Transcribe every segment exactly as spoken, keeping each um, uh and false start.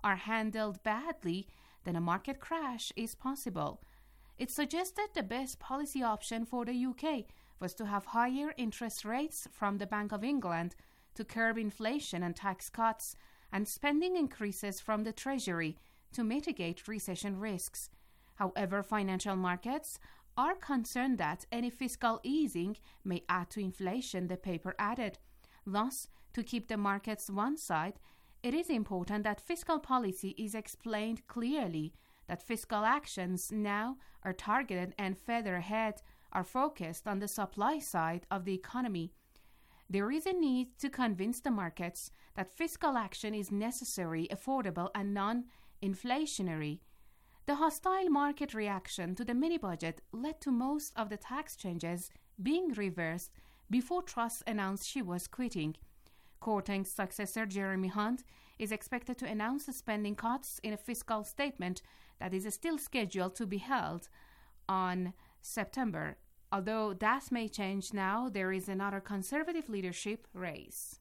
are handled badly, then a market crash is possible. It suggested the best policy option for the U K was to have higher interest rates from the Bank of England to curb inflation and tax cuts, and spending increases from the Treasury to mitigate recession risks. However, financial markets are concerned that any fiscal easing may add to inflation, the paper added. Thus, to keep the markets one side, it is important that fiscal policy is explained clearly, that fiscal actions now are targeted and further ahead are focused on the supply side of the economy. There is a need to convince the markets that fiscal action is necessary, affordable, and non-inflationary. The hostile market reaction to the mini-budget led to most of the tax changes being reversed before Truss announced she was quitting. Courtney's successor, Jeremy Hunt, is expected to announce the spending cuts in a fiscal statement that is still scheduled to be held on September. Although that may change now, there is another Conservative leadership race.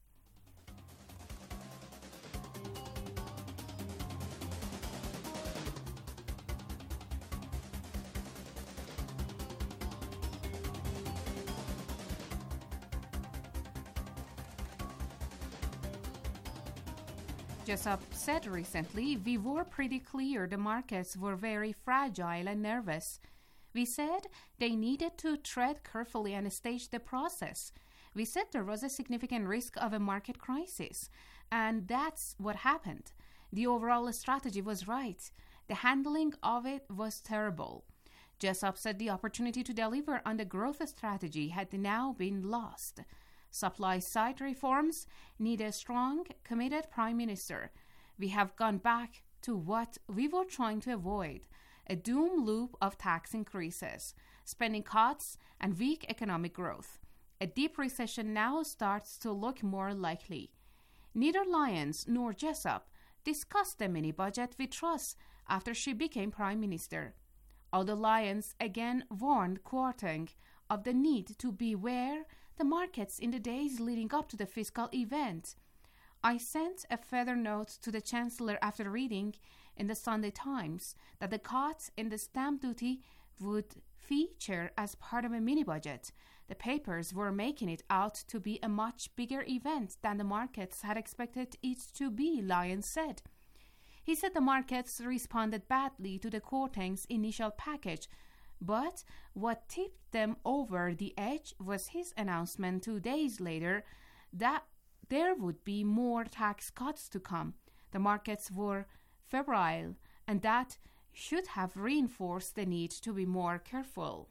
Jessup said recently, "We were pretty clear the markets were very fragile and nervous. We said they needed to tread carefully and stage the process. We said there was a significant risk of a market crisis, and that's what happened. The overall strategy was right. The handling of it was terrible." Jessup said the opportunity to deliver on the growth strategy had now been lost. Supply-side reforms need a strong, committed prime minister. We have gone back to what we were trying to avoid, a doom loop of tax increases, spending cuts, and weak economic growth. A deep recession now starts to look more likely. Neither Lyons nor Jessup discussed the mini-budget with Truss after she became prime minister. Although Lyons again warned Kwarteng of the need to beware the markets in the days leading up to the fiscal event. I sent a further note to the Chancellor after reading in the Sunday Times that the cut in the stamp duty would feature as part of a mini-budget. The papers were making it out to be a much bigger event than the markets had expected it to be, Lyons said. He said the markets responded badly to the Kwarteng's initial package, but what tipped them over the edge was his announcement two days later that there would be more tax cuts to come. The markets were febrile, and that should have reinforced the need to be more careful.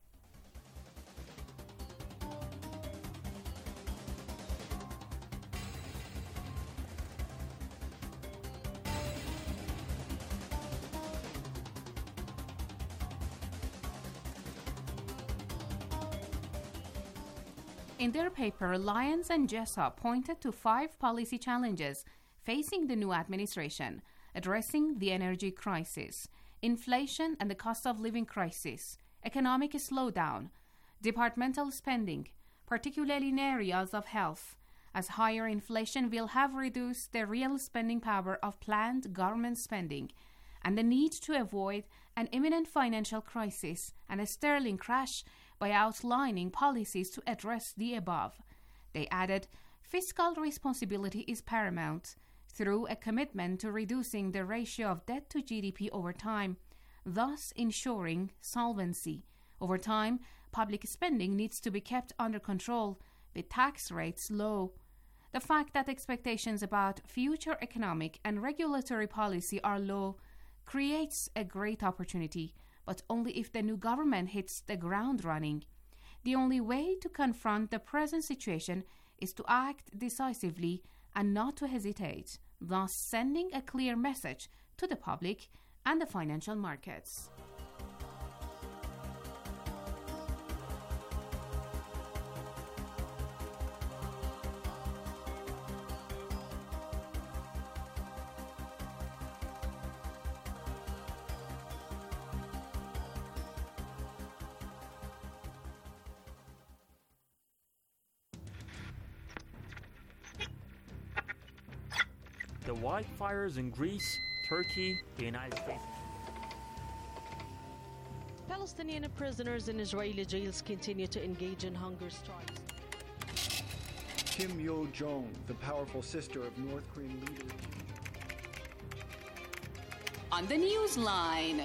In their paper, Lyons and Jessup pointed to five policy challenges facing the new administration, addressing the energy crisis, inflation and the cost of living crisis, economic slowdown, departmental spending, particularly in areas of health, as higher inflation will have reduced the real spending power of planned government spending, and the need to avoid an imminent financial crisis and a sterling crash by outlining policies to address the above. They added, fiscal responsibility is paramount through a commitment to reducing the ratio of debt to G D P over time, thus ensuring solvency. Over time, public spending needs to be kept under control with tax rates low. The fact that expectations about future economic and regulatory policy are low creates a great opportunity, but only if the new government hits the ground running. The only way to confront the present situation is to act decisively and not to hesitate, thus sending a clear message to the public and the financial markets. The the wildfires in Greece, Turkey, the United States. Palestinian prisoners in Israeli jails continue to engage in hunger strikes. Kim Yo-jong, the powerful sister of North Korean leader. On the Newsline.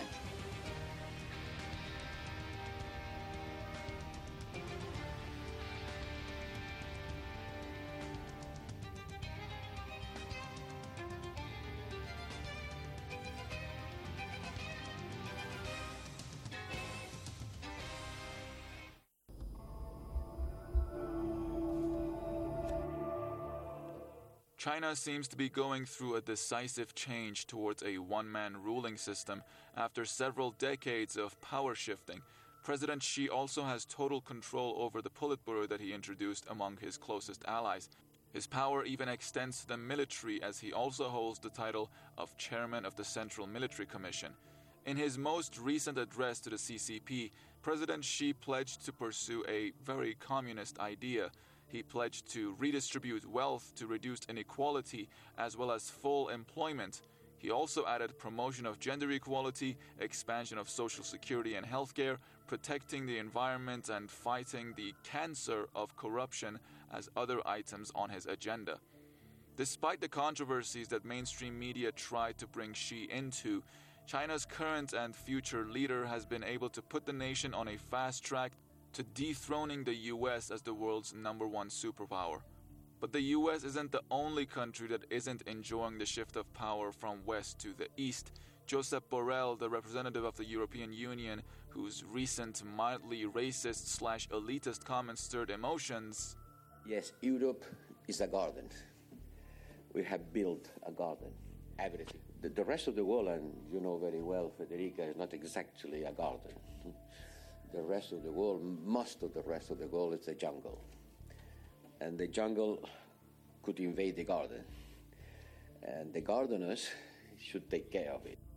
China seems to be going through a decisive change towards a one-man ruling system after several decades of power shifting. President Xi also has total control over the Politburo that he introduced among his closest allies. His power even extends to the military, as he also holds the title of Chairman of the Central Military Commission. In his most recent address to the C C P, President Xi pledged to pursue a very communist idea. He pledged to redistribute wealth to reduce inequality as well as full employment. He also added promotion of gender equality, expansion of social security and healthcare, protecting the environment, and fighting the cancer of corruption as other items on his agenda. Despite the controversies that mainstream media tried to bring Xi into, China's current and future leader has been able to put the nation on a fast track to dethroning the U S as the world's number one superpower. But the U S isn't the only country that isn't enjoying the shift of power from west to the east. Josep Borrell, the representative of the European Union, whose recent mildly racist slash elitist comments stirred emotions. Yes, Europe is a garden. We have built a garden. Everything. The, the rest of the world, and you know very well, Federica, is not exactly a garden. The rest of the world, most of the rest of the world is a jungle. And the jungle could invade the garden. And the gardeners should take care of it.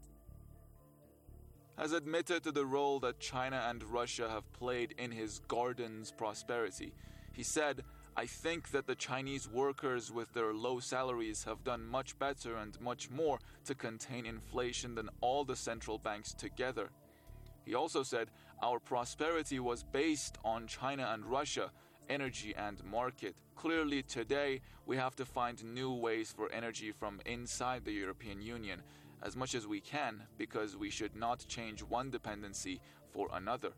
Has admitted to the role that China and Russia have played in his garden's prosperity. He said, "I think that the Chinese workers with their low salaries have done much better and much more to contain inflation than all the central banks together." He also said, "Our prosperity was based on China and Russia, energy and market. Clearly today, we have to find new ways for energy from inside the European Union, as much as we can, because we should not change one dependency for another."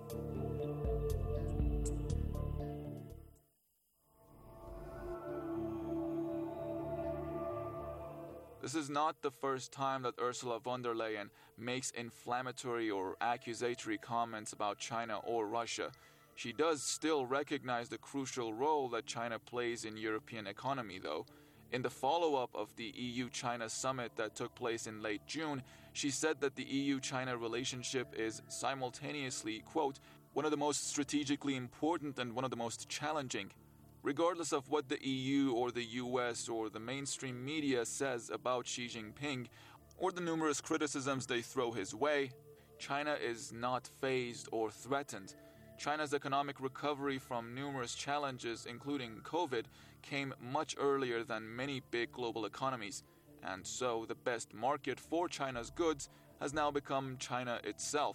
This is not the first time that Ursula von der Leyen makes inflammatory or accusatory comments about China or Russia. She does still recognize the crucial role that China plays in European economy, though. In the follow-up of the E U-China summit that took place in late June, she said that the E U-China relationship is simultaneously, quote, one of the most strategically important and one of the most challenging. Regardless of what the E U or the U S or the mainstream media says about Xi Jinping, or the numerous criticisms they throw his way, China is not fazed or threatened. China's economic recovery from numerous challenges, including COVID, came much earlier than many big global economies, and so the best market for China's goods has now become China itself.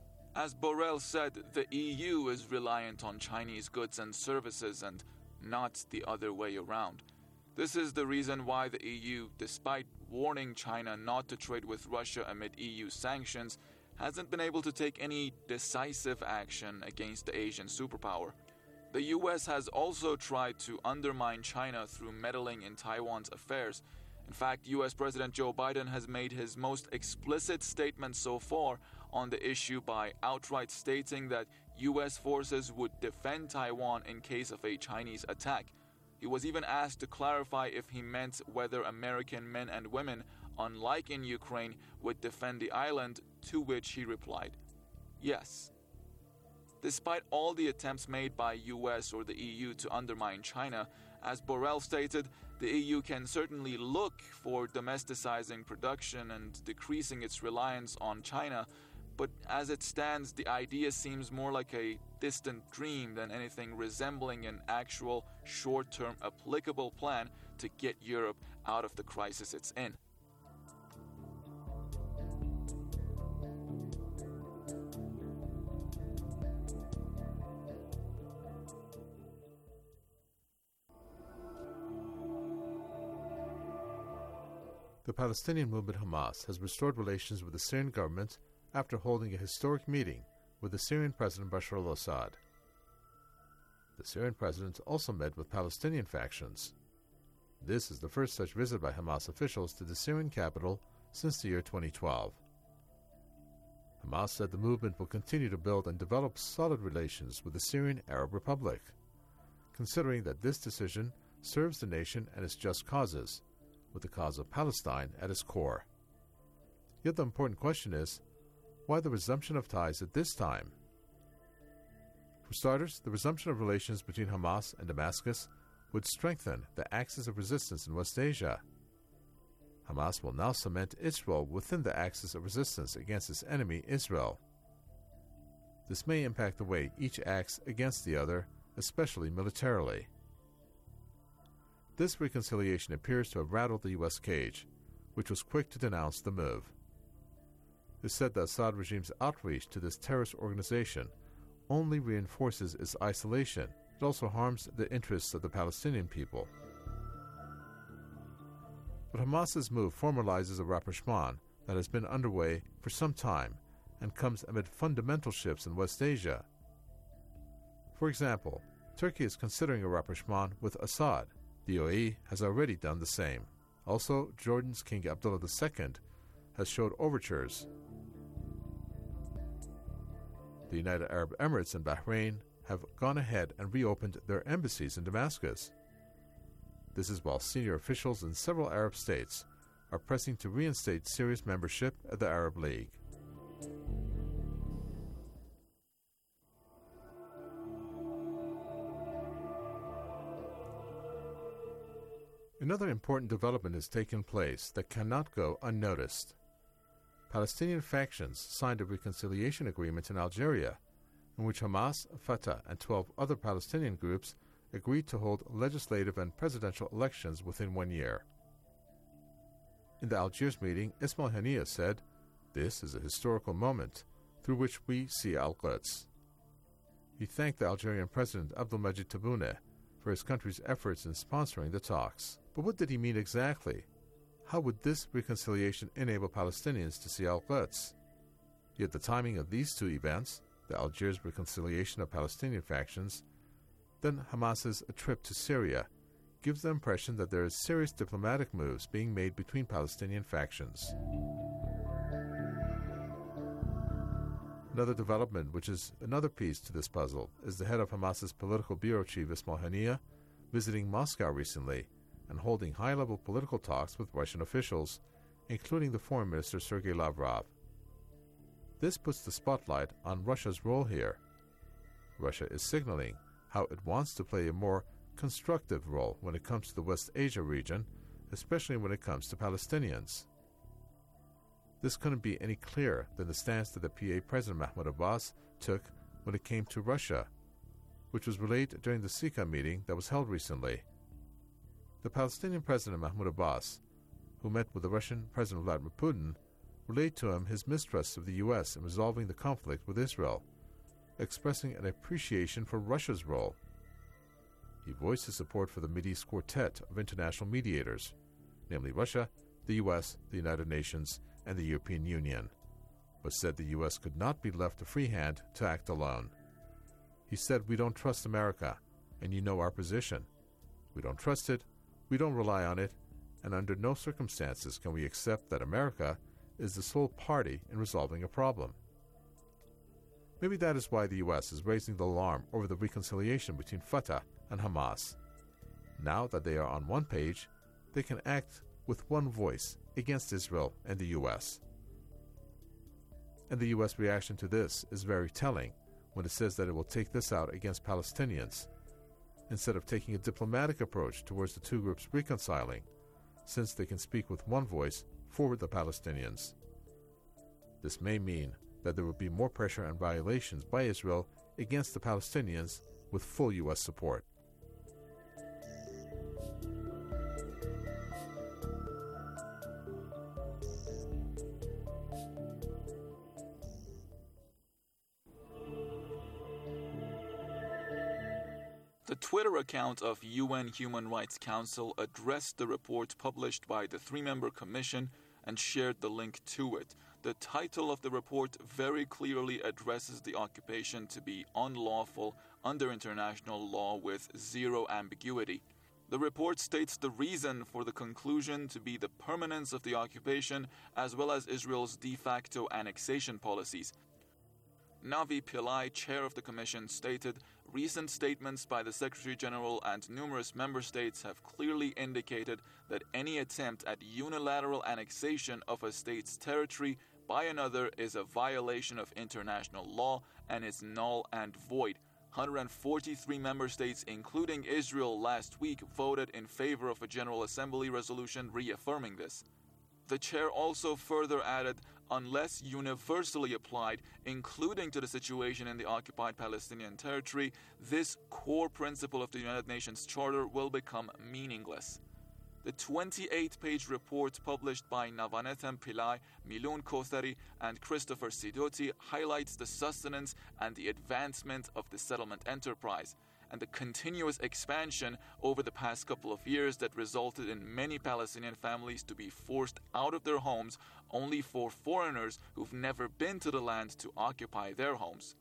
As Borrell said, the E U is reliant on Chinese goods and services and not the other way around. This is the reason why the E U, despite warning China not to trade with Russia amid E U sanctions, hasn't been able to take any decisive action against the Asian superpower. The U S has also tried to undermine China through meddling in Taiwan's affairs. In fact, U S President Joe Biden has made his most explicit statement so far on the issue by outright stating that U S forces would defend Taiwan in case of a Chinese attack. He was even asked to clarify if he meant whether American men and women, unlike in Ukraine, would defend the island, to which he replied, yes. Despite all the attempts made by U S or the E U to undermine China, as Borrell stated, the E U can certainly look for domesticizing production and decreasing its reliance on China, but as it stands, the idea seems more like a distant dream than anything resembling an actual short-term applicable plan to get Europe out of the crisis it's in. The Palestinian movement Hamas has restored relations with the Syrian government after holding a historic meeting with the Syrian President Bashar al-Assad. The Syrian president also met with Palestinian factions. This is the first such visit by Hamas officials to the Syrian capital since the year twenty twelve. Hamas said the movement will continue to build and develop solid relations with the Syrian Arab Republic, considering that this decision serves the nation and its just causes, with the cause of Palestine at its core. Yet the important question is, why the resumption of ties at this time? For starters, the resumption of relations between Hamas and Damascus would strengthen the axis of resistance in West Asia. Hamas will now cement its role within the axis of resistance against its enemy, Israel. This may impact the way each acts against the other, especially militarily. This reconciliation appears to have rattled the U S cage, which was quick to denounce the move. It said the Assad regime's outreach to this terrorist organization only reinforces its isolation. It also harms the interests of the Palestinian people. But Hamas's move formalizes a rapprochement that has been underway for some time and comes amid fundamental shifts in West Asia. For example, Turkey is considering a rapprochement with Assad. The U A E has already done the same. Also, Jordan's King Abdullah the Second has showed overtures. The United Arab Emirates and Bahrain have gone ahead and reopened their embassies in Damascus. This is while senior officials in several Arab states are pressing to reinstate Syria's membership at the Arab League. Another important development has taken place that cannot go unnoticed. Palestinian factions signed a reconciliation agreement in Algeria, in which Hamas, Fatah, and twelve other Palestinian groups agreed to hold legislative and presidential elections within one year. In the Algiers meeting, Ismail Haniyeh said, "This is a historical moment through which we see Al-Quds." He thanked the Algerian President Abdelmadjid Tebboune for his country's efforts in sponsoring the talks. But what did he mean exactly? How would this reconciliation enable Palestinians to see Al-Quds? Yet the timing of these two events, the Algiers reconciliation of Palestinian factions, then Hamas's trip to Syria, gives the impression that there is serious diplomatic moves being made between Palestinian factions. Another development, which is another piece to this puzzle, is the head of Hamas's political bureau chief Ismail Haniyeh visiting Moscow recently and holding high-level political talks with Russian officials, including the Foreign Minister Sergei Lavrov. This puts the spotlight on Russia's role here. Russia is signaling how it wants to play a more constructive role when it comes to the West Asia region, especially when it comes to Palestinians. This couldn't be any clearer than the stance that the P A President Mahmoud Abbas took when it came to Russia, which was relayed during the S I C A meeting that was held recently. The Palestinian President Mahmoud Abbas, who met with the Russian President Vladimir Putin, relayed to him his mistrust of the U S in resolving the conflict with Israel, expressing an appreciation for Russia's role. He voiced his support for the Mideast Quartet of international mediators, namely Russia, the U S, the United Nations, and the European Union, but said the U S could not be left a free hand to act alone. He said, "We don't trust America, and you know our position. We don't trust it, we don't rely on it, and under no circumstances can we accept that America is the sole party in resolving a problem." Maybe that is why the U S is raising the alarm over the reconciliation between Fatah and Hamas. Now that they are on one page, they can act with one voice against Israel and the U S. And the U S reaction to this is very telling when it says that it will take this out against Palestinians, instead of taking a diplomatic approach towards the two groups reconciling, since they can speak with one voice for the Palestinians. This may mean that there will be more pressure and violations by Israel against the Palestinians with full U S support. A Twitter account of U N Human Rights Council addressed the report published by the three-member commission and shared the link to it. The title of the report very clearly addresses the occupation to be unlawful under international law with zero ambiguity. The report states the reason for the conclusion to be the permanence of the occupation as well as Israel's de facto annexation policies. Navi Pillai, chair of the commission, stated, "Recent statements by the Secretary General and numerous member states have clearly indicated that any attempt at unilateral annexation of a state's territory by another is a violation of international law and is null and void." one hundred forty-three member states, including Israel, last week voted in favor of a General Assembly resolution reaffirming this. The chair also further added, unless universally applied, including to the situation in the occupied Palestinian territory, this core principle of the United Nations Charter will become meaningless. The twenty-eight page report published by Navanethem Pillai, Milun Kothari, and Christopher Sidoti highlights the sustenance and the advancement of the settlement enterprise, and the continuous expansion over the past couple of years that resulted in many Palestinian families to be forced out of their homes only for foreigners who've never been to the land to occupy their homes.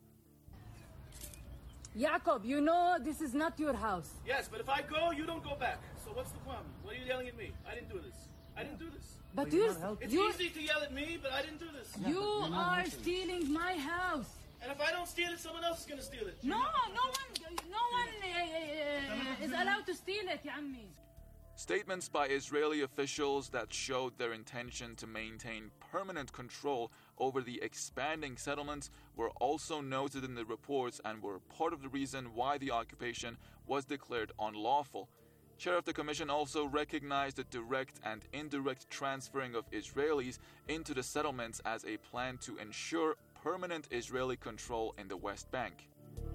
Jacob, you know this is not your house. Yes, but if I go, you don't go back. So what's the problem? What are you yelling at me? I didn't do this. I didn't do this. But you, It's you, easy to yell at me, but I didn't do this. you are stealing my house. And if I don't steal it, someone else is going to steal it. No, no one, no one uh, is allowed to steal it, ya ammi. Statements by Israeli officials that showed their intention to maintain permanent control over the expanding settlements were also noted in the reports and were part of the reason why the occupation was declared unlawful. Chair of the Commission also recognized the direct and indirect transferring of Israelis into the settlements as a plan to ensure permanent Israeli control in the West Bank.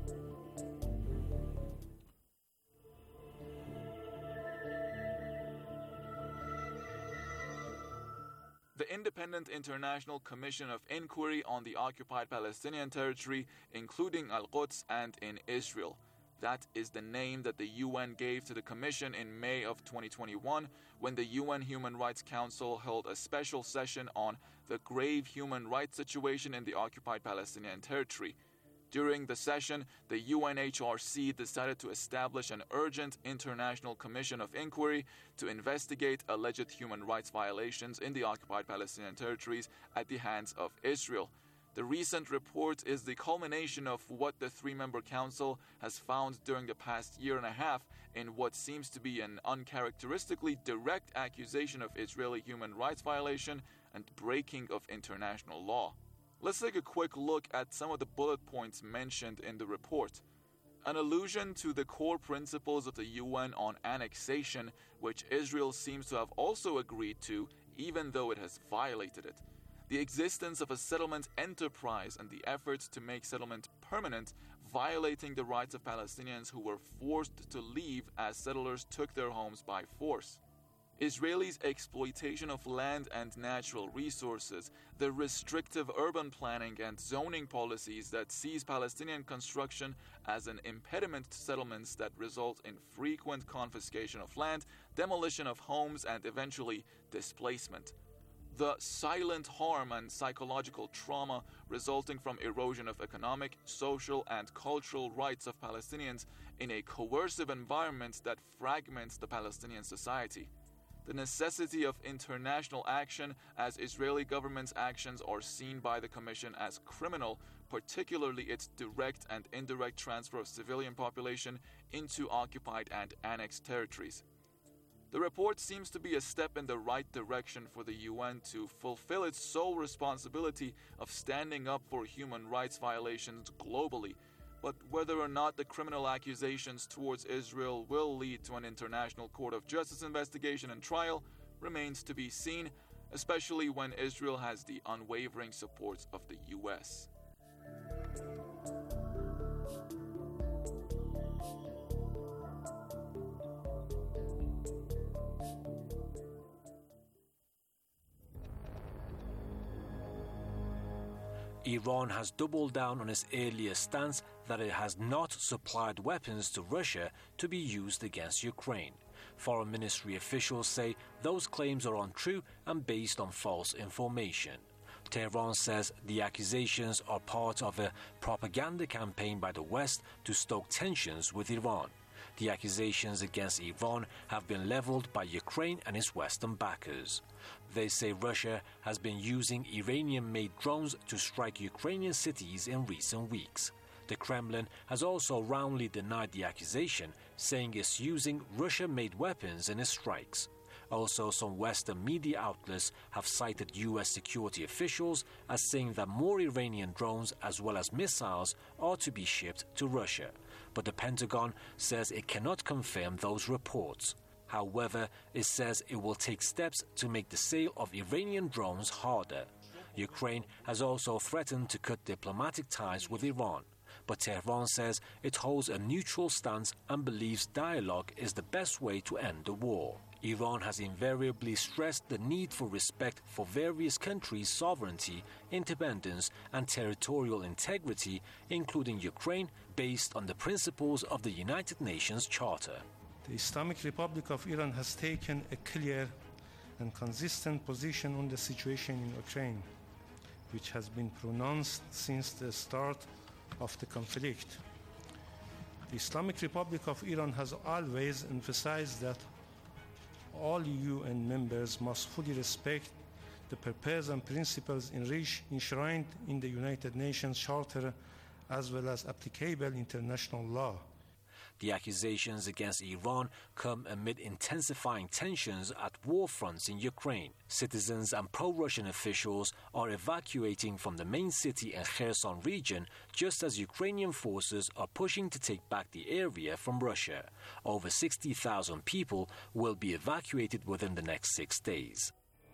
The Independent International Commission of Inquiry on the Occupied Palestinian Territory, including Al-Quds and in Israel. That is the name that the U N gave to the Commission in May of twenty twenty-one, when the U N Human Rights Council held a special session on the grave human rights situation in the occupied Palestinian territory. During the session, the U N H R C decided to establish an urgent international commission of inquiry to investigate alleged human rights violations in the occupied Palestinian territories at the hands of Israel. The recent report is the culmination of what the three-member council has found during the past year and a half in what seems to be an uncharacteristically direct accusation of Israeli human rights violation and breaking of international law. Let's take a quick look at some of the bullet points mentioned in the report. An allusion to the core principles of the U N on annexation, which Israel seems to have also agreed to, even though it has violated it. The existence of a settlement enterprise and the efforts to make settlement permanent, violating the rights of Palestinians who were forced to leave as settlers took their homes by force. Israelis' exploitation of land and natural resources, the restrictive urban planning and zoning policies that sees Palestinian construction as an impediment to settlements that result in frequent confiscation of land, demolition of homes, and eventually displacement. The silent harm and psychological trauma resulting from erosion of economic, social, and cultural rights of Palestinians in a coercive environment that fragments the Palestinian society. The necessity of international action, as Israeli government's actions are seen by the Commission as criminal, particularly its direct and indirect transfer of civilian population into occupied and annexed territories. The report seems to be a step in the right direction for the U N to fulfill its sole responsibility of standing up for human rights violations globally, but whether or not the criminal accusations towards Israel will lead to an International Court of Justice investigation and trial remains to be seen, especially when Israel has the unwavering support of the U S. Iran has doubled down on its earlier stance that it has not supplied weapons to Russia to be used against Ukraine. Foreign Ministry officials say those claims are untrue and based on false information. Tehran says the accusations are part of a propaganda campaign by the West to stoke tensions with Iran. The accusations against Iran have been leveled by Ukraine and its Western backers. They say Russia has been using Iranian-made drones to strike Ukrainian cities in recent weeks. The Kremlin has also roundly denied the accusation, saying it's using Russia-made weapons in its strikes. Also, some Western media outlets have cited U S security officials as saying that more Iranian drones as well as missiles are to be shipped to Russia. But the Pentagon says it cannot confirm those reports. However, it says it will take steps to make the sale of Iranian drones harder. Ukraine has also threatened to cut diplomatic ties with Iran. But Tehran says it holds a neutral stance and believes dialogue is the best way to end the war. Iran has invariably stressed the need for respect for various countries' sovereignty, independence, and territorial integrity, including Ukraine, based on the principles of the United Nations Charter. The Islamic Republic of Iran has taken a clear and consistent position on the situation in Ukraine, which has been pronounced since the start of the conflict. The Islamic Republic of Iran has always emphasized that all U N members must fully respect the purpose and principles enshrined in the United Nations Charter as well as applicable international law. The accusations against Iran come amid intensifying tensions at war fronts in Ukraine. Citizens and pro-Russian officials are evacuating from the main city and Kherson region, just as Ukrainian forces are pushing to take back the area from Russia. Over sixty thousand people will be evacuated within the next six days.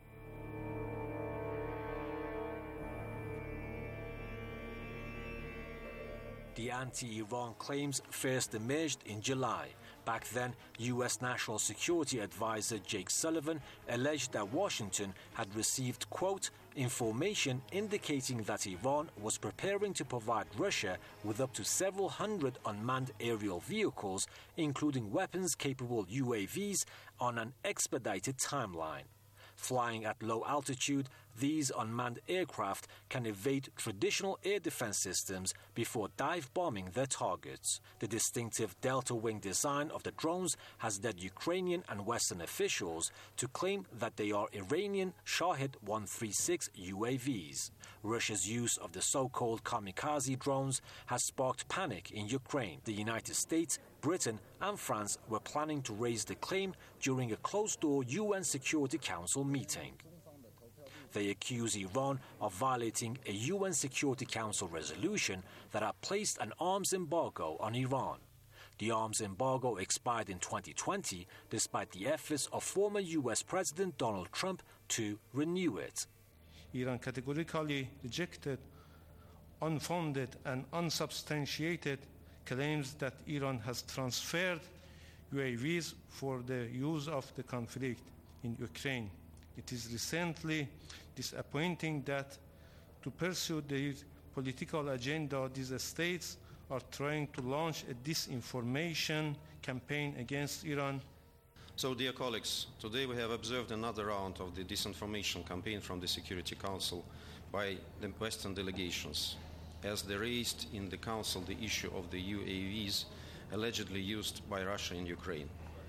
The anti-Iran claims first emerged in July. Back then, U S National Security Advisor Jake Sullivan alleged that Washington had received, quote, information indicating that Iran was preparing to provide Russia with up to several hundred unmanned aerial vehicles, including weapons-capable U A Vs, on an expedited timeline. Flying at low altitude, these unmanned aircraft can evade traditional air defense systems before dive bombing their targets. The distinctive delta wing design of the drones has led Ukrainian and Western officials to claim that they are Iranian Shahed one thirty-six U A Vs. Russia's use of the so-called kamikaze drones has sparked panic in Ukraine. The United States, Britain and France were planning to raise the claim during a closed-door U N Security Council meeting. They accuse Iran of violating a U N Security Council resolution that had placed an arms embargo on Iran. The arms embargo expired in twenty twenty, despite the efforts of former U S President Donald Trump to renew it. Iran categorically rejected unfounded and unsubstantiated claims that Iran has transferred U A Vs for the use of the conflict in Ukraine. It is recently disappointing that to pursue their political agenda, these states are trying to launch a disinformation campaign against Iran. So, dear colleagues, today we have observed another round of the disinformation campaign from the Security Council by the Western delegations, as they raised in the Council the issue of the U A Vs allegedly used by Russia in Ukraine.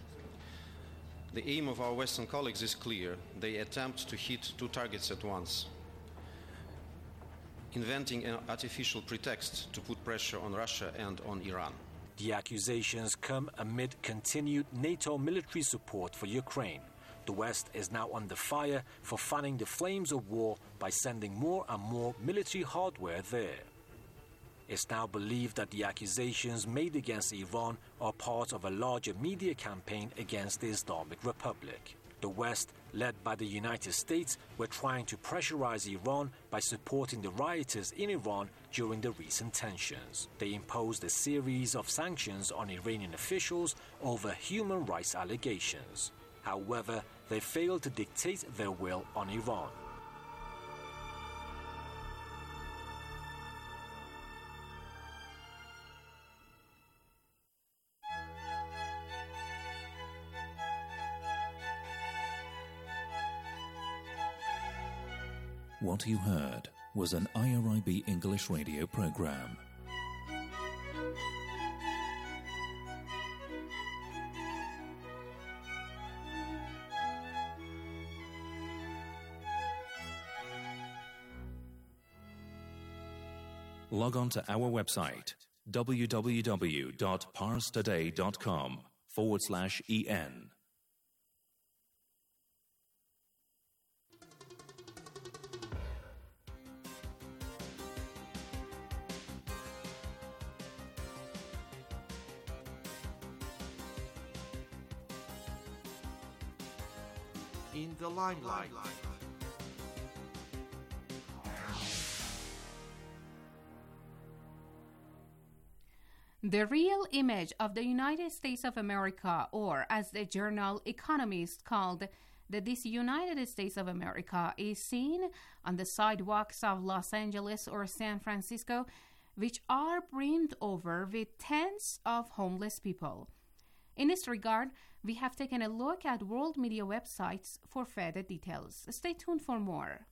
The aim of our Western colleagues is clear. They attempt to hit two targets at once, inventing an artificial pretext to put pressure on Russia and on Iran. The accusations come amid continued NATO military support for Ukraine. The West is now under fire for fanning the flames of war by sending more and more military hardware there. It's now believed that the accusations made against Iran are part of a larger media campaign against the Islamic Republic. The West, led by the United States, were trying to pressurize Iran by supporting the rioters in Iran during the recent tensions. They imposed a series of sanctions on Iranian officials over human rights allegations. However, they failed to dictate their will on Iran. What you heard was an I R I B English radio program. Log on to our website, www.parstoday.com forward slash en. In the limelight. The real image of the United States of America, or as the journal Economist called the Disunited States of America, is seen on the sidewalks of Los Angeles or San Francisco, which are brimmed over with tens of homeless people. In this regard, we have taken a look at world media websites for further details. Stay tuned for more.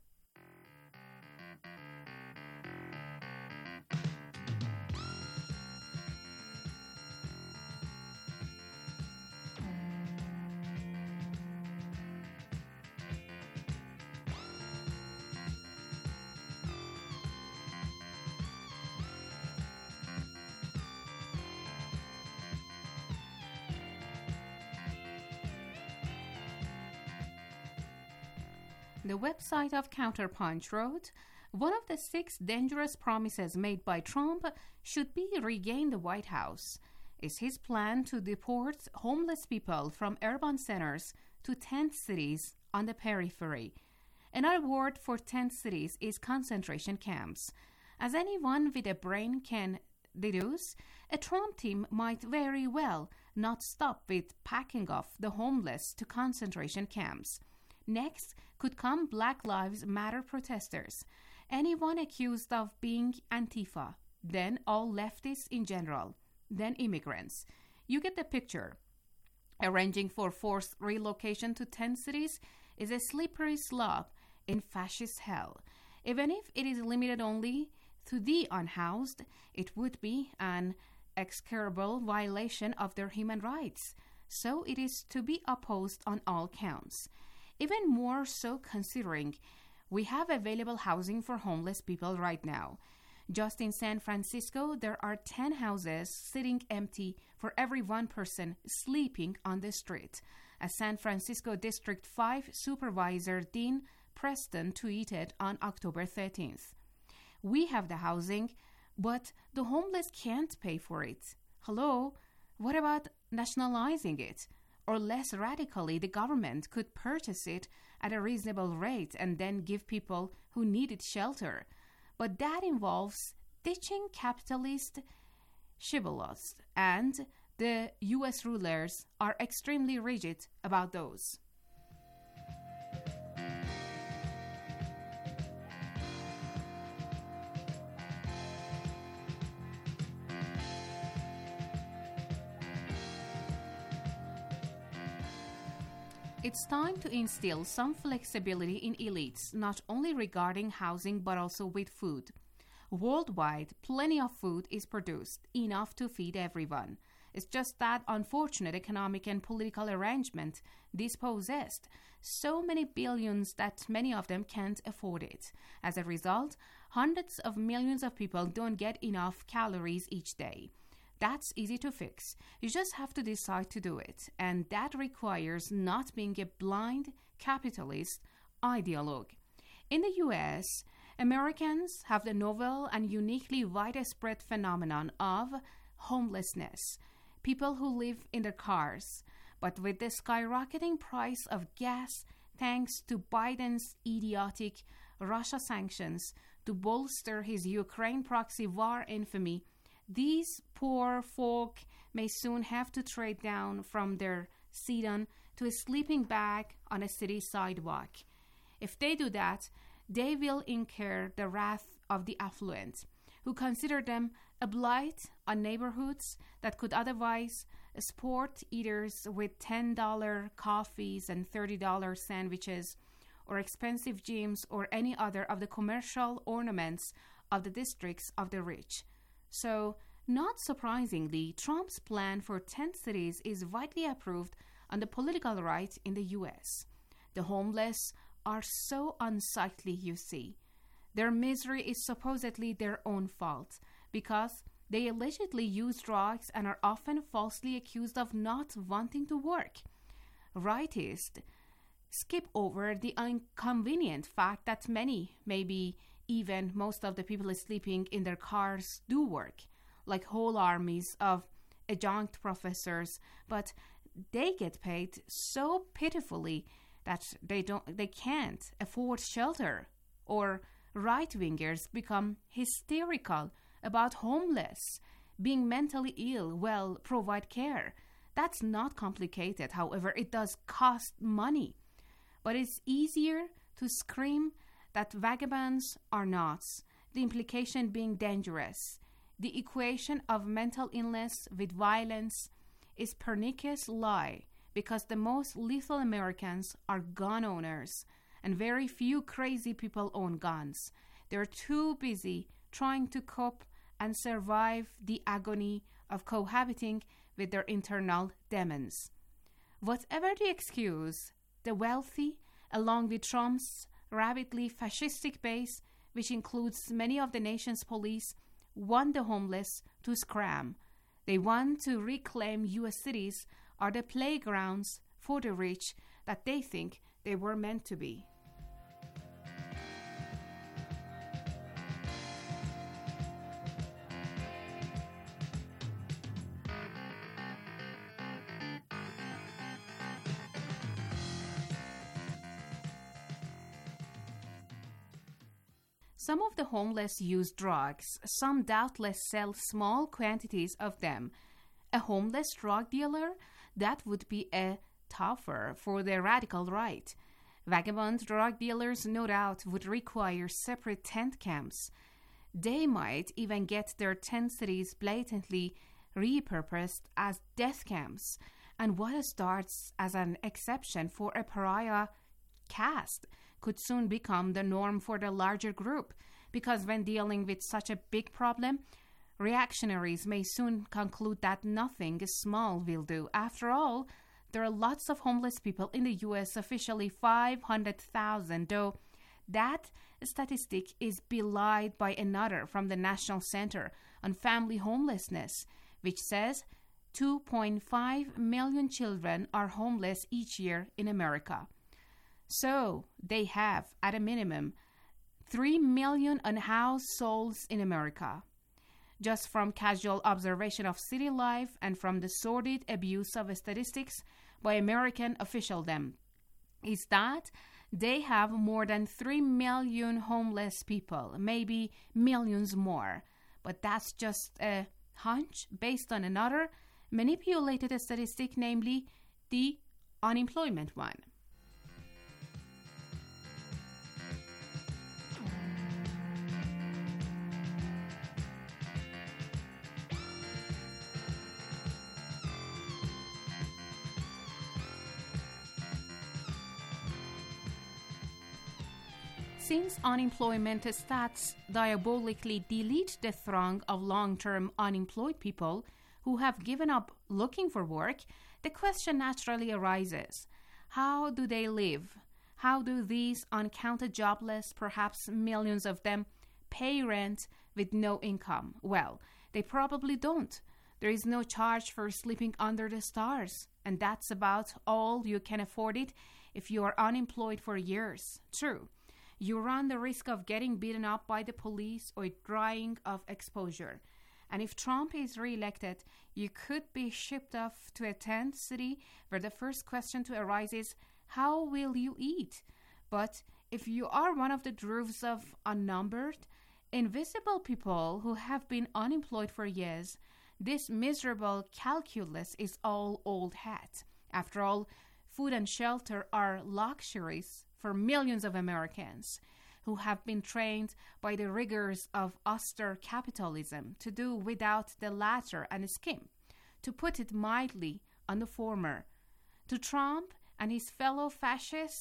The website of Counterpunch wrote, one of the six dangerous promises made by Trump should be regain the White House. Is his plan to deport homeless people from urban centers to tent cities on the periphery. Another word for tent cities is concentration camps. As anyone with a brain can deduce, a Trump team might very well not stop with packing off the homeless to concentration camps. Next could come Black Lives Matter protesters, anyone accused of being Antifa, then all leftists in general, then immigrants. You get the picture. Arranging for forced relocation to tent cities is a slippery slope in fascist hell. Even if it is limited only to the unhoused, it would be an execrable violation of their human rights. So it is to be opposed on all counts. Even more so considering we have available housing for homeless people right now. Just in San Francisco, there are ten houses sitting empty for every one person sleeping on the street. As San Francisco District five Supervisor Dean Preston tweeted on October thirteenth. We have the housing, but the homeless can't pay for it. Hello? What about nationalizing it? Or less radically, the government could purchase it at a reasonable rate and then give people who needed shelter. But that involves ditching capitalist shibboleths, and the U S rulers are extremely rigid about those. It's time to instill some flexibility in elites, not only regarding housing but also with food. Worldwide, plenty of food is produced, enough to feed everyone. It's just that unfortunate economic and political arrangement dispossessed so many billions that many of them can't afford it. As a result, hundreds of millions of people don't get enough calories each day. That's easy to fix. You just have to decide to do it. And that requires not being a blind capitalist ideologue. In the U S, Americans have the novel and uniquely widespread phenomenon of homelessness. People who live in their cars. But with the skyrocketing price of gas, thanks to Biden's idiotic Russia sanctions to bolster his Ukraine proxy war infamy, these poor folk may soon have to trade down from their sedan to a sleeping bag on a city sidewalk. If they do that, they will incur the wrath of the affluent, who consider them a blight on neighborhoods that could otherwise sport eaters with ten dollar coffees and thirty dollar sandwiches, or expensive gyms or any other of the commercial ornaments of the districts of the rich. So, not surprisingly, Trump's plan for tent cities is widely approved on the political right in the U S. The homeless are so unsightly, you see. Their misery is supposedly their own fault because they allegedly use drugs and are often falsely accused of not wanting to work. Rightists skip over the inconvenient fact that many, maybe even most of the people sleeping in their cars do work, like whole armies of adjunct professors, but they get paid so pitifully that they don't they can't afford shelter. Or right-wingers become hysterical about homeless being mentally ill. Well, provide care. That's not complicated. However, it does cost money. But it's easier to scream that vagabonds are not, the implication being dangerous. The equation of mental illness with violence is pernicious lie because the most lethal Americans are gun owners and very few crazy people own guns. They're too busy trying to cope and survive the agony of cohabiting with their internal demons. Whatever the excuse, the wealthy, along with Trump's rabidly fascistic base, which includes many of the nation's police, want the homeless to scram. They want to reclaim U S cities are the playgrounds for the rich that they think they were meant to be. Some of the homeless use drugs. Some doubtless sell small quantities of them. A homeless drug dealer? That would be a tougher for the radical right. Vagabond drug dealers, no doubt, would require separate tent camps. They might even get their tent cities blatantly repurposed as death camps. And what starts as an exception for a pariah caste could soon become the norm for the larger group, because when dealing with such a big problem, reactionaries may soon conclude that nothing small will do. After all, there are lots of homeless people in the U S, officially five hundred thousand, though that statistic is belied by another from the National Center on Family Homelessness, which says two point five million children are homeless each year in America. So they have, at a minimum, three million unhoused souls in America. Just from casual observation of city life and from the sordid abuse of statistics by American officialdom, is that they have more than three million homeless people, maybe millions more. But that's just a hunch based on another manipulated statistic, namely the unemployment one. Since unemployment stats diabolically delete the throng of long-term unemployed people who have given up looking for work, the question naturally arises: how do they live? How do these uncounted jobless, perhaps millions of them, pay rent with no income? Well, they probably don't. There is no charge for sleeping under the stars, and that's about all you can afford it if you are unemployed for years. True. You run the risk of getting beaten up by the police or dying of exposure. And if Trump is re-elected, you could be shipped off to a tent city where the first question to arise is, how will you eat? But if you are one of the droves of unnumbered, invisible people who have been unemployed for years, this miserable calculus is all old hat. After all, food and shelter are luxuries for millions of Americans who have been trained by the rigors of austere capitalism to do without the latter and skim, to put it mildly, on the former. To Trump and his fellow fascists,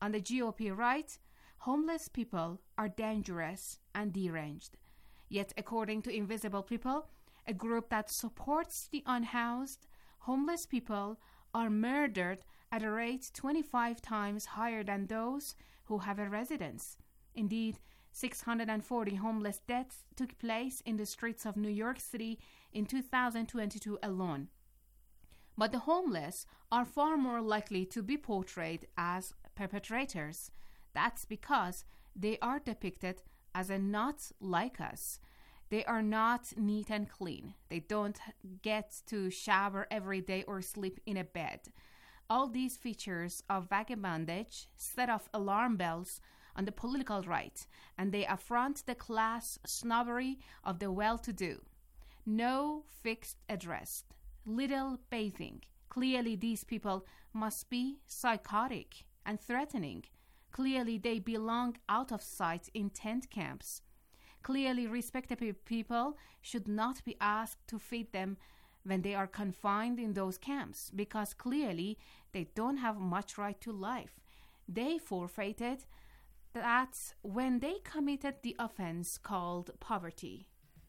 On the G O P right, homeless people are dangerous and deranged. Yet, according to Invisible People, a group that supports the unhoused, homeless people are murdered at a rate twenty-five times higher than those who have a residence. Indeed, six hundred forty homeless deaths took place in the streets of New York City in two thousand twenty-two alone. But the homeless are far more likely to be portrayed as perpetrators. That's because they are depicted as a not like us. They are not neat and clean. They don't get to shower every day or sleep in a bed. All these features of vagabondage set off alarm bells on the political right, and they affront the class snobbery of the well-to-do. No fixed address, little bathing. Clearly these people must be psychotic and threatening. Clearly they belong out of sight in tent camps. Clearly respectable people should not be asked to feed them when they are confined in those camps, because clearly they don't have much right to life. They forfeited that when they committed the offense called poverty.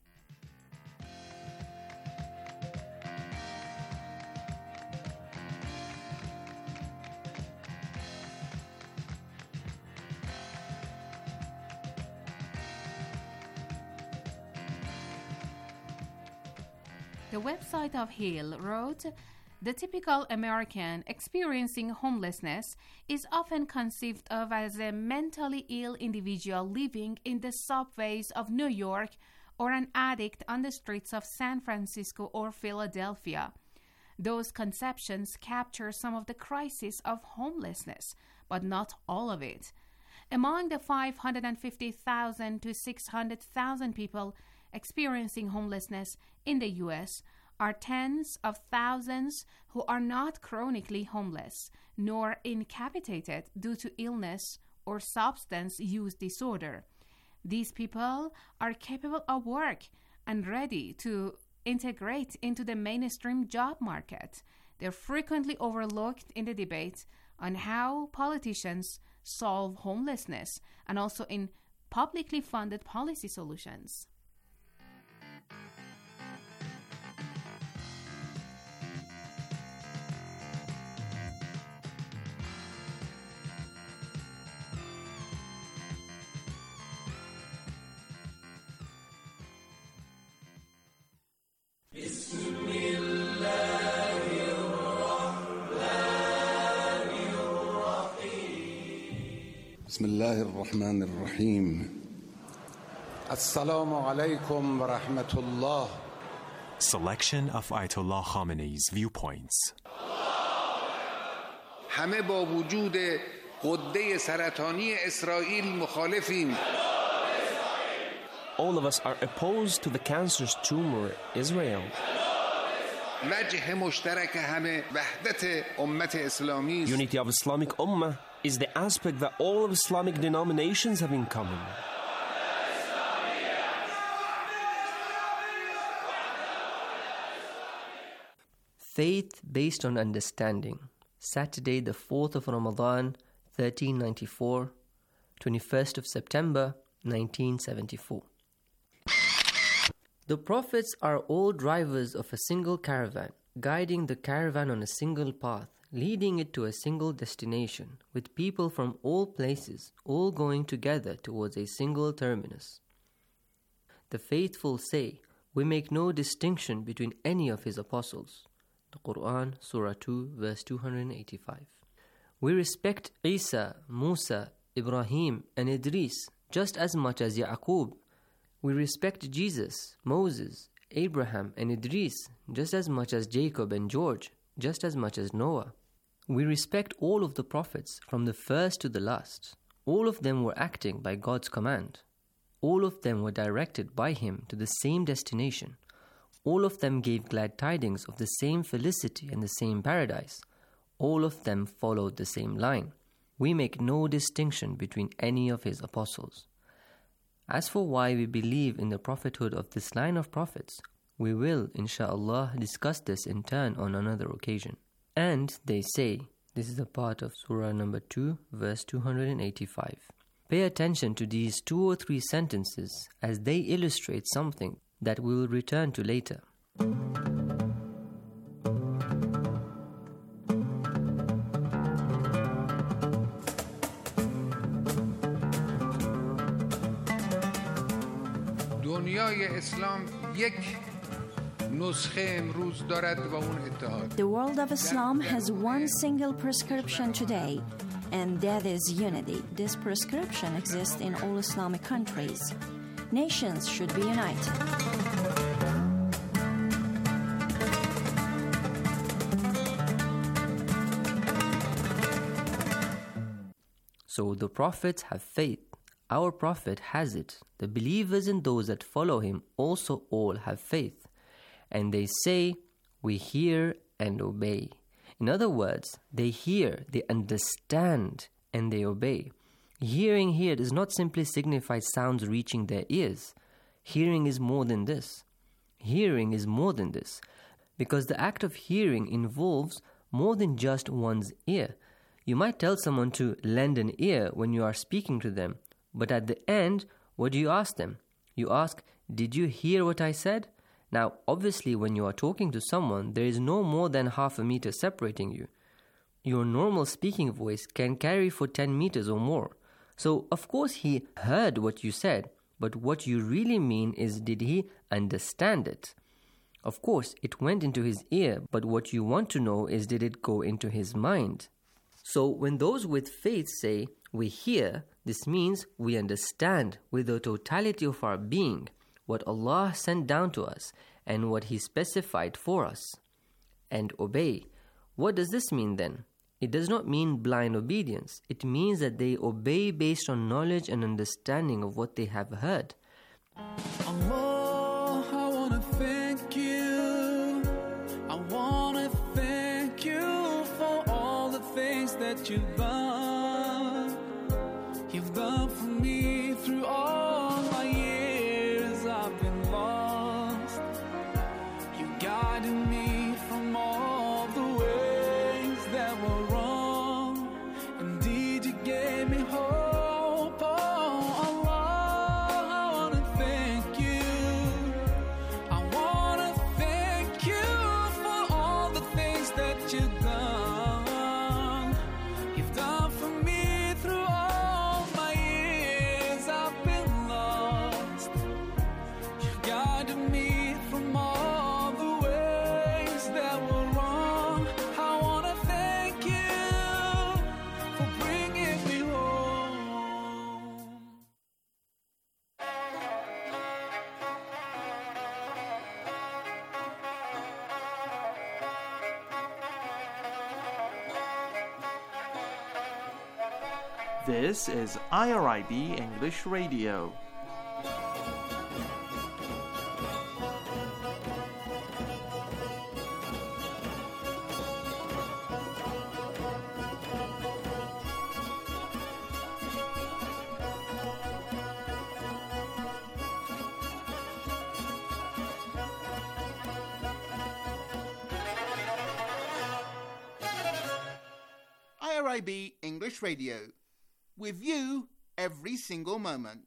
The website of Hill wrote, "The typical American experiencing homelessness is often conceived of as a mentally ill individual living in the subways of New York or an addict on the streets of San Francisco or Philadelphia. Those conceptions capture some of the crisis of homelessness, but not all of it. Among the five hundred fifty thousand to six hundred thousand people experiencing homelessness in the U S are tens of thousands who are not chronically homeless, nor incapacitated due to illness or substance use disorder. These people are capable of work and ready to integrate into the mainstream job market. They're frequently overlooked in the debate on how politicians solve homelessness and also in publicly funded policy solutions." بسم الله الرحمن الرحيم السلام عليكم ورحمة الله. Selection of Ayatollah Khamenei's viewpoints. همه با وجود غده سرطانی اسرائیل مخالفیم. All of us are opposed to the cancerous tumor Israel. وجه مشترک همه وحدت امت اسلامی. Unity of Islamic Ummah is the aspect that all of Islamic denominations have in common. Faith based on understanding. Saturday, the fourth of Ramadan, thirteen ninety-four, twenty-first of September, nineteen seventy-four. The prophets are all drivers of a single caravan, guiding the caravan on a single path, leading it to a single destination, with people from all places, all going together towards a single terminus. The faithful say, "We make no distinction between any of his apostles." The Quran, Surah two, verse two hundred eighty-five. We respect Isa, Musa, Ibrahim, and Idris just as much as Yaqub. We respect Jesus, Moses, Abraham, and Idris just as much as Jacob and George, just as much as Noah. We respect all of the prophets from the first to the last. All of them were acting by God's command. All of them were directed by Him to the same destination. All of them gave glad tidings of the same felicity and the same paradise. All of them followed the same line. We make no distinction between any of His apostles. As for why we believe in the prophethood of this line of prophets, we will, insha'Allah, discuss this in turn on another occasion. And they say, This is a part of Surah number two, verse two hundred eighty-five. Pay attention to these two or three sentences as they illustrate something that we will return to later. دنیای اسلام یک نسخه امروز دارد و اون اتحاد. The world of Islam has one single prescription today, and that is unity. This prescription exists in all Islamic countries. Nations should be united. So the prophets have faith. Our prophet has it. The believers and those that follow him also all have faith. And they say, we hear and obey. In other words, they hear, they understand, and they obey. Hearing here does not simply signify sounds reaching their ears. Hearing is more than this. Hearing is more than this, because the act of hearing involves more than just one's ear. You might tell someone to lend an ear when you are speaking to them, but at the end, what do you ask them? You ask, did you hear what I said? Now, obviously, when you are talking to someone, there is no more than half a meter separating you. Your normal speaking voice can carry for ten meters or more. So, of course, he heard what you said, but what you really mean is, did he understand it? Of course, it went into his ear, but what you want to know is, did it go into his mind? So, when those with faith say, we hear, this means we understand with the totality of our being what Allah sent down to us and what He specified for us. And obey. What does this mean then? It does not mean blind obedience. It means that they obey based on knowledge and understanding of what they have heard. Allah, I want to thank you. I want to thank you for all the things that you've done. You've done for me through all my years I've been lost. You guided me from all the ways that were wrong. Indeed, you gave me hope. Oh, Allah, I want to thank you. I want to thank you for all the things that you've done. You've done for me through all my years I've been lost. You guided me from all the ways that were wrong. I want to thank you for bringing me home. This is I R I B English Radio. I R I B English Radio. With you every single moment.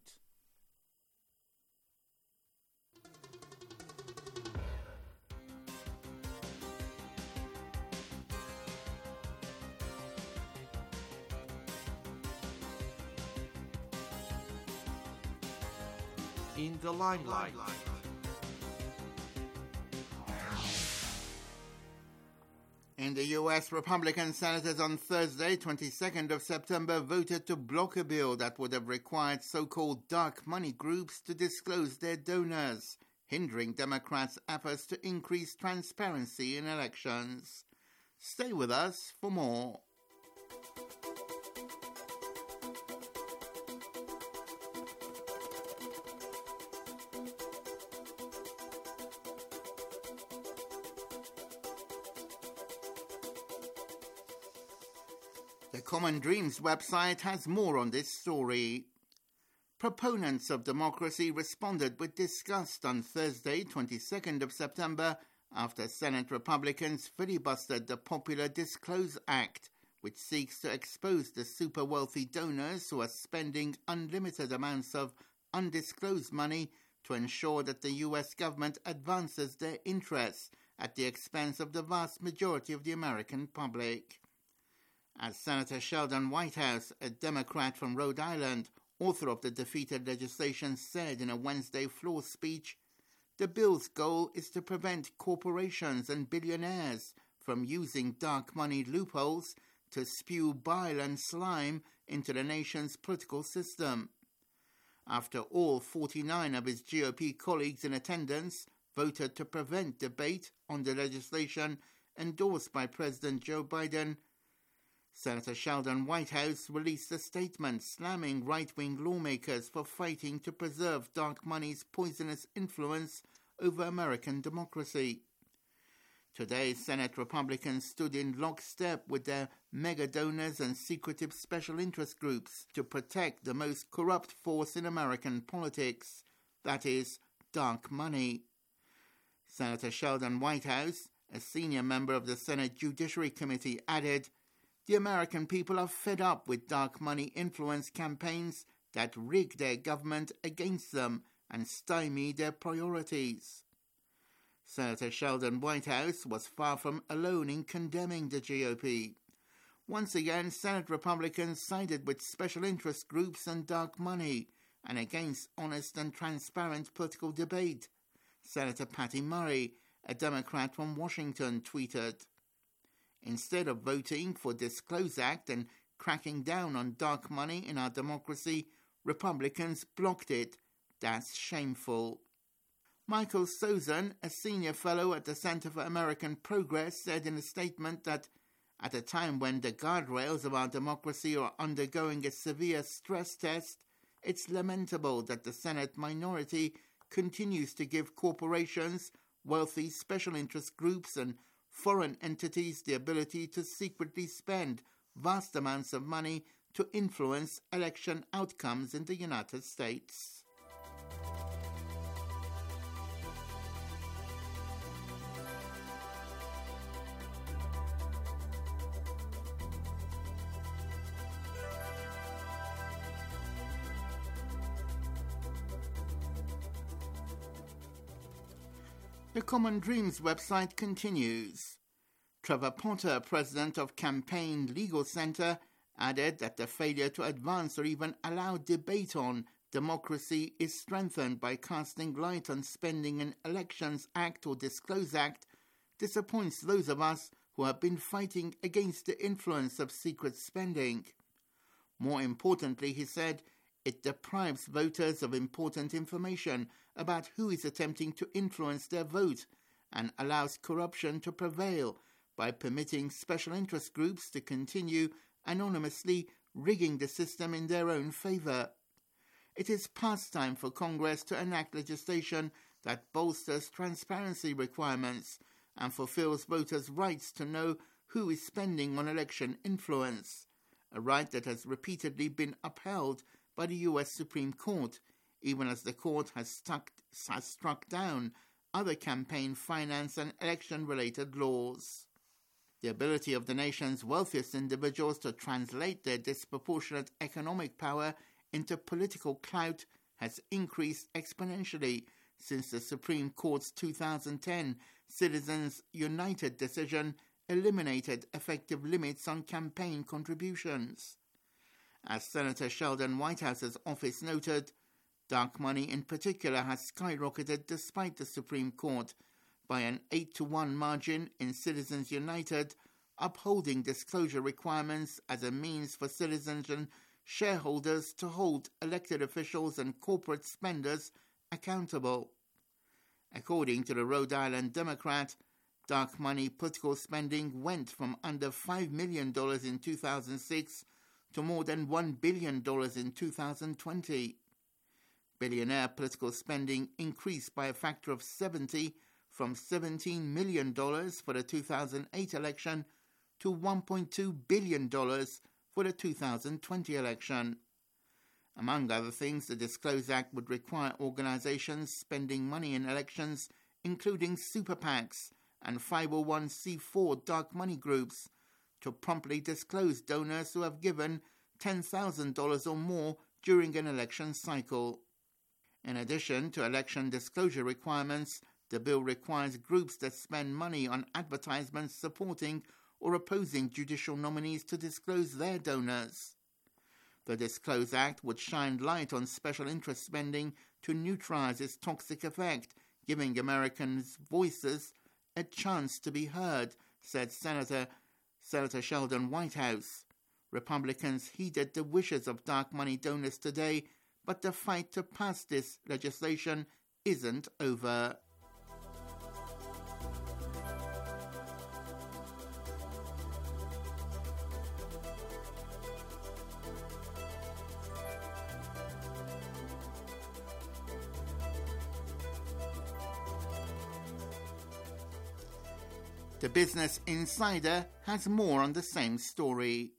In the limelight. In the U S, Republican senators on Thursday, twenty-second of September, voted to block a bill that would have required so-called dark money groups to disclose their donors, hindering Democrats' efforts to increase transparency in elections. Stay with us for more. The Common Dreams website has more on this story. Proponents of democracy responded with disgust on Thursday, twenty-second of September, after Senate Republicans filibustered the Popular Disclose Act, which seeks to expose the super wealthy donors who are spending unlimited amounts of undisclosed money to ensure that the U S government advances their interests at the expense of the vast majority of the American public. As Senator Sheldon Whitehouse, a Democrat from Rhode Island, author of the defeated legislation, said in a Wednesday floor speech, the bill's goal is to prevent corporations and billionaires from using dark money loopholes to spew bile and slime into the nation's political system. After all forty-nine of his G O P colleagues in attendance voted to prevent debate on the legislation endorsed by President Joe Biden, Senator Sheldon Whitehouse released a statement slamming right-wing lawmakers for fighting to preserve dark money's poisonous influence over American democracy. Today, Senate Republicans stood in lockstep with their mega donors and secretive special interest groups to protect the most corrupt force in American politics, that is, dark money. Senator Sheldon Whitehouse, a senior member of the Senate Judiciary Committee, added, the American people are fed up with dark money influence campaigns that rig their government against them and stymie their priorities. Senator Sheldon Whitehouse was far from alone in condemning the G O P. Once again, Senate Republicans sided with special interest groups and dark money and against honest and transparent political debate, Senator Patty Murray, a Democrat from Washington, tweeted. Instead of voting for Disclose Act and cracking down on dark money in our democracy, Republicans blocked it. That's shameful. Michael Sozan, a senior fellow at the Center for American Progress, said in a statement that at a time when the guardrails of our democracy are undergoing a severe stress test, it's lamentable that the Senate minority continues to give corporations, wealthy special interest groups, and foreign entities the ability to secretly spend vast amounts of money to influence election outcomes in the United States. The Common Dreams website continues. Trevor Potter, president of Campaign Legal Center, added that the failure to advance or even allow debate on democracy is strengthened by casting light on spending an Elections Act or Disclose Act disappoints those of us who have been fighting against the influence of secret spending. More importantly, he said, it deprives voters of important information about who is attempting to influence their vote and allows corruption to prevail by permitting special interest groups to continue anonymously rigging the system in their own favor. It is past time for Congress to enact legislation that bolsters transparency requirements and fulfills voters' rights to know who is spending on election influence, a right that has repeatedly been upheld by the U S Supreme Court, even as the court has, stuck, has struck down other campaign finance and election-related laws. The ability of the nation's wealthiest individuals to translate their disproportionate economic power into political clout has increased exponentially since the Supreme Court's two thousand ten Citizens United decision eliminated effective limits on campaign contributions. As Senator Sheldon Whitehouse's office noted, dark money in particular has skyrocketed despite the Supreme Court by an eight to one margin in Citizens United, upholding disclosure requirements as a means for citizens and shareholders to hold elected officials and corporate spenders accountable. According to the Rhode Island Democrat, dark money political spending went from under five million dollars in two thousand six to more than one billion dollars in two thousand twenty. Billionaire political spending increased by a factor of seventy from seventeen million dollars for the two thousand eight election to one point two billion dollars for the two thousand twenty election. Among other things, the Disclose Act would require organizations spending money in elections, including super PACs and five oh one c four dark money groups, to promptly disclose donors who have given ten thousand dollars or more during an election cycle. In addition to election disclosure requirements, the bill requires groups that spend money on advertisements supporting or opposing judicial nominees to disclose their donors. The Disclose Act would shine light on special interest spending to neutralize its toxic effect, giving Americans' voices a chance to be heard, said Senator, Senator Sheldon Whitehouse. Republicans heeded the wishes of dark money donors today, but the fight to pass this legislation isn't over. The Business Insider has more on the same story.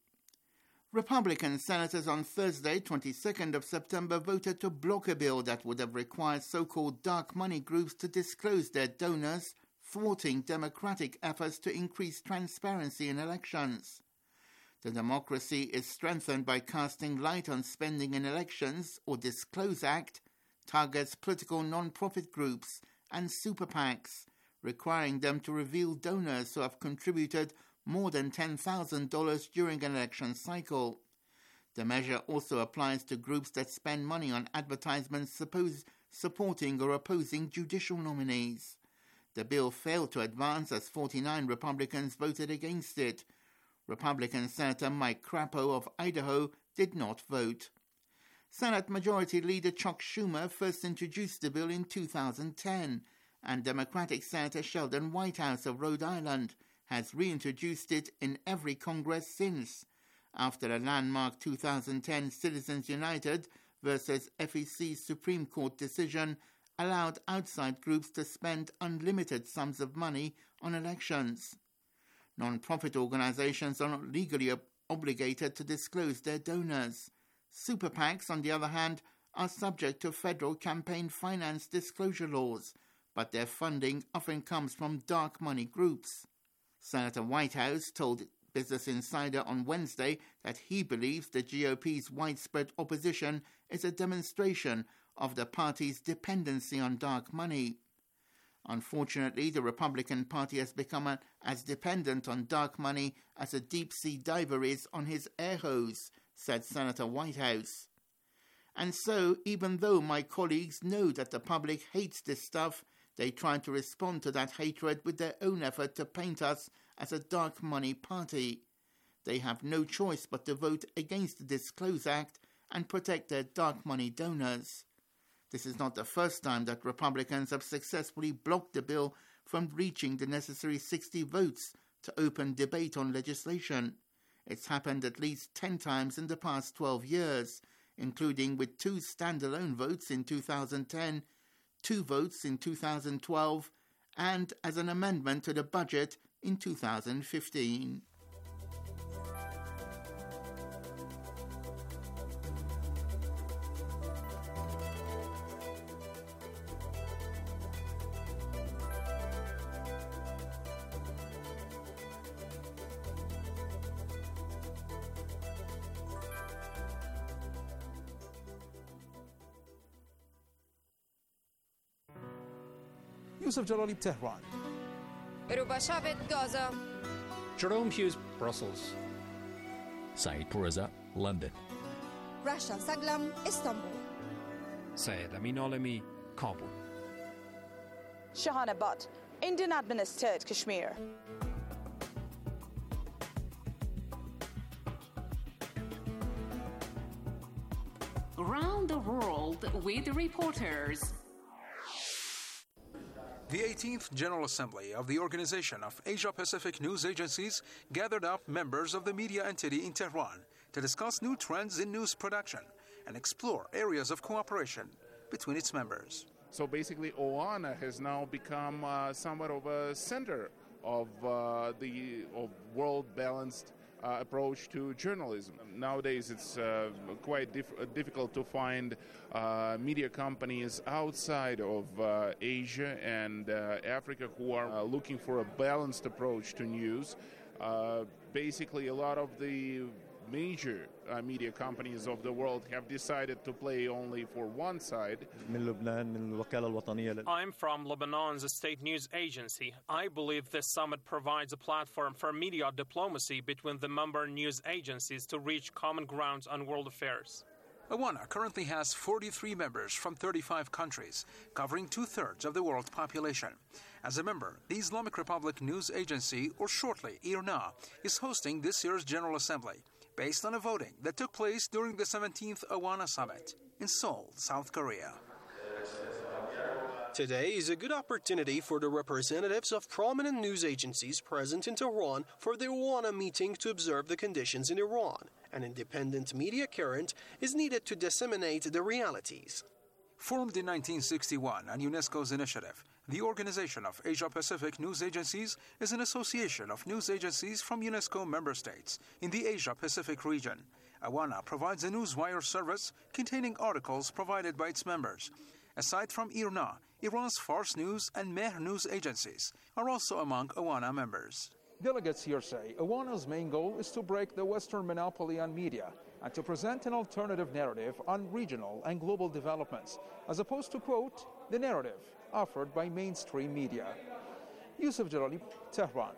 Republican senators on Thursday, twenty-second of September, voted to block a bill that would have required so-called dark money groups to disclose their donors, thwarting Democratic efforts to increase transparency in elections. The Democracy is strengthened by casting light on spending in elections, or Disclose Act, targets political non-profit groups and super PACs, requiring them to reveal donors who have contributed more than ten thousand dollars during an election cycle. The measure also applies to groups that spend money on advertisements suppose, supporting or opposing judicial nominees. The bill failed to advance as forty-nine Republicans voted against it. Republican Senator Mike Crapo of Idaho did not vote. Senate Majority Leader Chuck Schumer first introduced the bill in two thousand ten, and Democratic Senator Sheldon Whitehouse of Rhode Island has reintroduced it in every Congress since, after a landmark two thousand ten Citizens United versus F E C Supreme Court decision allowed outside groups to spend unlimited sums of money on elections. Non-profit organizations are not legally ob- obligated to disclose their donors. Super PACs, on the other hand, are subject to federal campaign finance disclosure laws, but their funding often comes from dark money groups. Senator Whitehouse told Business Insider on Wednesday that he believes the G O P's widespread opposition is a demonstration of the party's dependency on dark money. Unfortunately, the Republican Party has become a, as dependent on dark money as a deep-sea diver is on his air hose, said Senator Whitehouse. And so, even though my colleagues know that the public hates this stuff, they try to respond to that hatred with their own effort to paint us as a dark money party. They have no choice but to vote against the Disclose Act and protect their dark money donors. This is not the first time that Republicans have successfully blocked the bill from reaching the necessary sixty votes to open debate on legislation. It's happened at least ten times in the past twelve years, including with two standalone votes in two thousand ten, two votes in two thousand twelve, and as an amendment to the budget in two thousand fifteen. Yusuf Jalali, Tehran. Rubashavet, Gaza. Jerome Hughes, Brussels. Saeed Pourreza, London. Rasha Saglam, Istanbul. Syed Amin Alami, Kabul. Shahana Butt, Indian administered Kashmir. Around the world with reporters. The eighteenth General Assembly of the Organization of Asia-Pacific News Agencies gathered up members of the media entity in Tehran to discuss new trends in news production and explore areas of cooperation between its members. So basically, O A N has now become uh, somewhat of a center of uh, the of world-balanced uh, approach to journalism. Nowadays, it's uh, quite dif- difficult to find uh, media companies outside of uh, Asia and uh, Africa who are uh, looking for a balanced approach to news. Uh, basically a lot of the major uh, media companies of the world have decided to play only for one side. I'm from Lebanon's state news agency. I believe this summit provides a platform for media diplomacy between the member news agencies to reach common grounds on world affairs. AWANA currently has forty-three members from thirty-five countries, covering two-thirds of the world population. As a member, the Islamic Republic News Agency, or shortly I R N A, is hosting this year's General Assembly, based on a voting that took place during the seventeenth AWANA Summit in Seoul, South Korea. Today is a good opportunity for the representatives of prominent news agencies present in Tehran for the AWANA meeting to observe the conditions in Iran. An independent media current is needed to disseminate the realities. Formed in nineteen sixty-one on UNESCO's initiative, the Organization of Asia-Pacific News Agencies is an association of news agencies from UNESCO member states in the Asia-Pacific region. AWANA provides a newswire service containing articles provided by its members. Aside from I R N A, Iran's Fars News and Mehr News agencies are also among AWANA members. Delegates here say AWANA's main goal is to break the Western monopoly on media and to present an alternative narrative on regional and global developments, as opposed to, quote, the narrative offered by mainstream media. Yusuf Jalali, Tehran.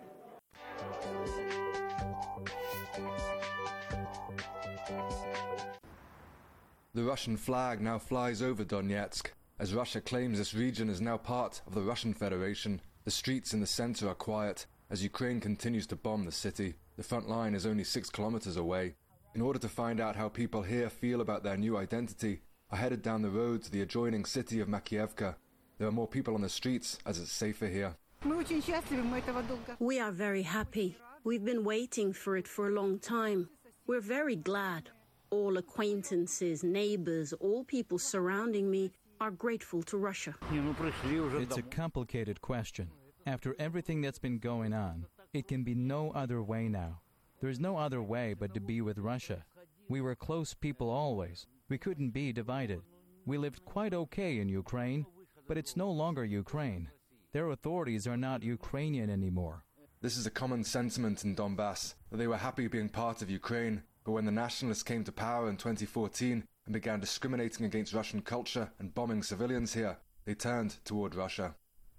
The Russian flag now flies over Donetsk. As Russia claims this region is now part of the Russian Federation, the streets in the center are quiet. As Ukraine continues to bomb the city, the front line is only six kilometers away. In order to find out how people here feel about their new identity, I headed down the road to the adjoining city of Makiivka. There are more people on the streets as it's safer here. We are very happy. We've been waiting for it for a long time. We're very glad. All acquaintances, neighbors, all people surrounding me are grateful to Russia. It's a complicated question. After everything that's been going on, it can be no other way now. There's no other way but to be with Russia. We were close people always. We couldn't be divided. We lived quite okay in Ukraine, but it's no longer Ukraine. Their authorities are not Ukrainian anymore. This is a common sentiment in Donbass, that they were happy being part of Ukraine, but when the nationalists came to power in twenty fourteen and began discriminating against Russian culture and bombing civilians here, they turned toward Russia.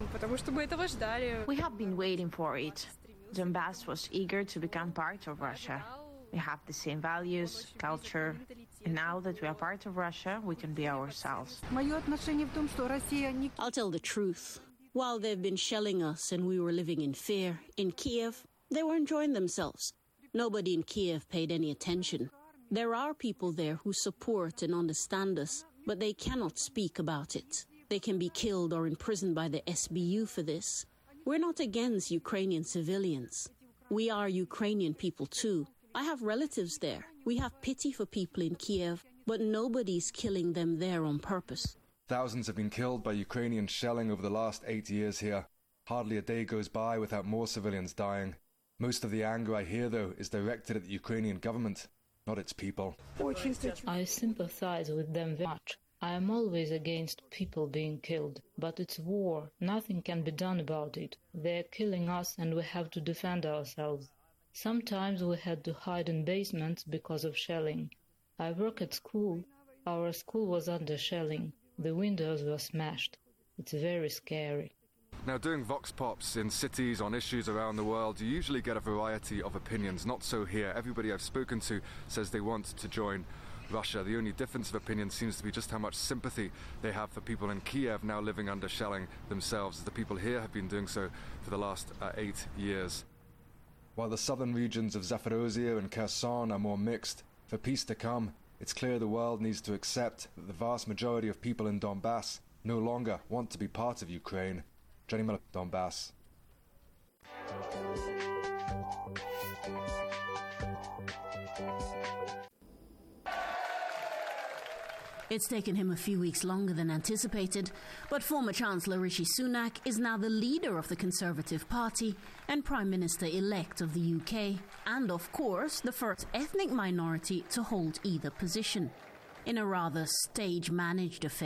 We have been waiting for it. Donbass was eager to become part of Russia. We have the same values, culture, and now that we are part of Russia, we can be ourselves. I'll tell the truth. While they've been shelling us and we were living in fear, in Kiev, they were enjoying themselves. Nobody in Kiev paid any attention. There are people there who support and understand us, but they cannot speak about it. They can be killed or imprisoned by the S B U for this. We're not against Ukrainian civilians. We are Ukrainian people too. I have relatives there. We have pity for people in Kiev, but nobody's killing them there on purpose. Thousands have been killed by Ukrainian shelling over the last eight years here. Hardly a day goes by without more civilians dying. Most of the anger I hear, though, is directed at the Ukrainian government, not its people. I sympathize with them very much. I am always against people being killed, but it's war. Nothing can be done about it. They're killing us and we have to defend ourselves. Sometimes we had to hide in basements because of shelling. I work at school. Our school was under shelling. The windows were smashed. It's very scary. Now, doing Vox Pops in cities on issues around the world, you usually get a variety of opinions. Not so here. Everybody I've spoken to says they want to join Russia. The only difference of opinion seems to be just how much sympathy they have for people in Kiev now living under shelling themselves, as the people here have been doing so for the last uh, eight years. While the southern regions of Zaporozhye and Kherson are more mixed, for peace to come, it's clear the world needs to accept that the vast majority of people in Donbass no longer want to be part of Ukraine. Johnny Miller, Donbass. It's taken him a few weeks longer than anticipated, but former Chancellor Rishi Sunak is now the leader of the Conservative Party and Prime Minister-elect of the U K, and of course the first ethnic minority to hold either position. In a rather stage-managed affair,